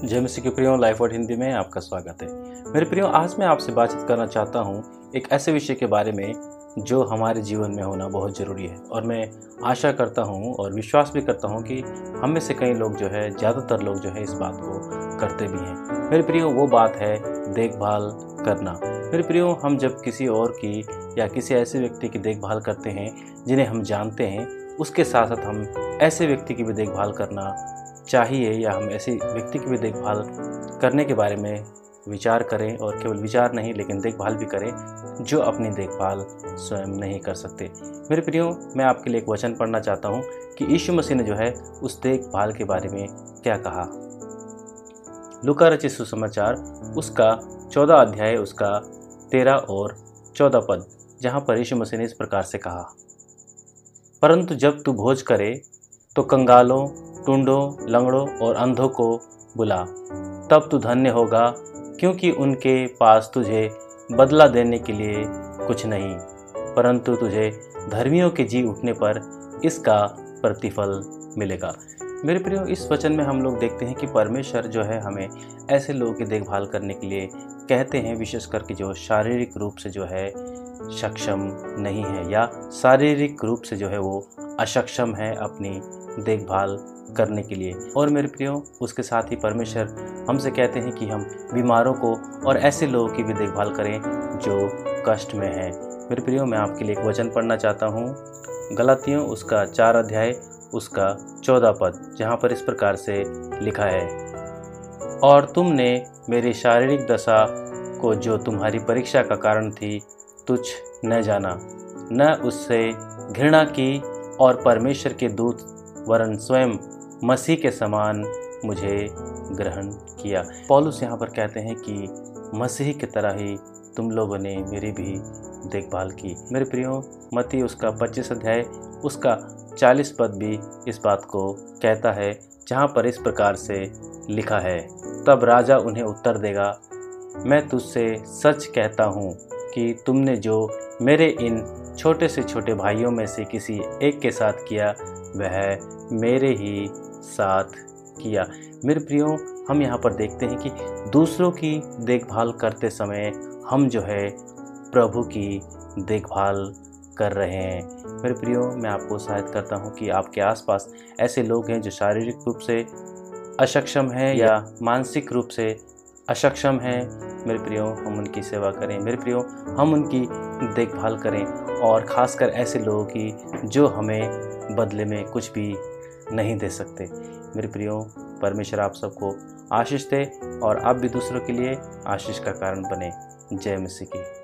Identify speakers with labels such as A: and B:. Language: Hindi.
A: जय मसीह के प्रियो, लाइफ वर्ड हिंदी में आपका स्वागत है। मेरे प्रियो, आज मैं आपसे बातचीत करना चाहता हूँ एक ऐसे विषय के बारे में जो हमारे जीवन में होना बहुत ज़रूरी है। और मैं आशा करता हूँ और विश्वास भी करता हूँ कि हम में से कई लोग ज़्यादातर लोग इस बात को करते भी हैं। मेरे प्रियो, वो बात है देखभाल करना। मेरे प्रियो, हम जब किसी और की या किसी ऐसे व्यक्ति की देखभाल करते हैं जिन्हें हम जानते हैं, उसके साथ साथ हम ऐसे व्यक्ति की भी देखभाल करना चाहिए या हम ऐसे व्यक्ति की भी देखभाल करने के बारे में विचार करें, और केवल विचार नहीं लेकिन देखभाल भी करें जो अपनी देखभाल स्वयं नहीं कर सकते। मेरे प्रियो, मैं आपके लिए एक वचन पढ़ना चाहता हूं कि यीशु मसीह ने उस देखभाल के बारे में क्या कहा। लूका रचित सुसमाचार उसका 14 अध्याय उसका 13 और 14 पद, जहां पर यीशु मसीह ने इस प्रकार से कहा, परंतु जब तू भोज करे तो कंगालों, टुंडों, लंगड़ों और अंधों को बुला, तब तू धन्य होगा, क्योंकि उनके पास तुझे बदला देने के लिए कुछ नहीं, परंतु तुझे धर्मियों के जी उठने पर इसका प्रतिफल मिलेगा। मेरे प्रियो, इस वचन में हम लोग देखते हैं कि परमेश्वर हमें ऐसे लोगों की देखभाल करने के लिए कहते हैं, विशेष करके जो शारीरिक रूप से सक्षम नहीं है या शारीरिक रूप से वो अक्षम है अपनी देखभाल करने के लिए। और मेरे प्रियो, उसके साथ ही परमेश्वर हमसे कहते हैं कि हम बीमारों को और ऐसे लोगों की भी देखभाल करें जो कष्ट में हैं। मेरे प्रियो, मैं आपके लिए एक वचन पढ़ना चाहता हूँ, गलातियों उसका 4 अध्याय उसका 14 पद, जहाँ पर इस प्रकार से लिखा है, और तुमने मेरी शारीरिक दशा को जो तुम्हारी परीक्षा का कारण थी तुच्छ न जाना, न उससे घृणा की, और परमेश्वर के दूत वरन स्वयं मसीह के समान मुझे ग्रहण किया। पौलुस यहाँ पर कहते हैं कि मसीह की तरह ही तुम लोगों ने मेरी भी देखभाल की। मेरे प्रियो, मत्ती उसका 25 अध्याय उसका 40 पद भी इस बात को कहता है, जहाँ पर इस प्रकार से लिखा है, तब राजा उन्हें उत्तर देगा, मैं तुझसे सच कहता हूँ कि तुमने जो मेरे इन छोटे से छोटे भाइयों में से किसी एक के साथ किया वह मेरे ही साथ किया। मेरे प्रियो, हम यहाँ पर देखते हैं कि दूसरों की देखभाल करते समय हम प्रभु की देखभाल कर रहे हैं। मेरे प्रियो, मैं आपको सहायता करता हूँ कि आपके आसपास ऐसे लोग हैं जो शारीरिक रूप से अक्षम हैं या मानसिक रूप से अक्षम हैं। मेरे प्रियो, हम उनकी सेवा करें। मेरे प्रियो, हम उनकी देखभाल करें, और ख़ासकर ऐसे लोगों की जो हमें बदले में कुछ भी नहीं दे सकते। मेरे प्रियो, परमेश्वर आप सबको आशीष दे और आप भी दूसरों के लिए आशीष का कारण बने। जय मसीह की।